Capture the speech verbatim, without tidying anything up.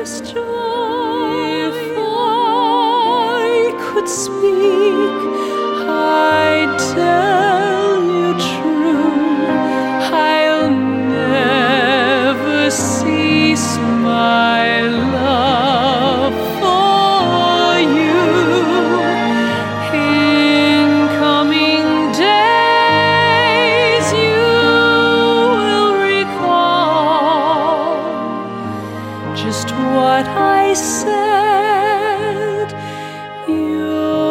endless joy. If I could speak, I'd tell you true, I'll never cease my love for you. In coming days you will recall just what I said. You're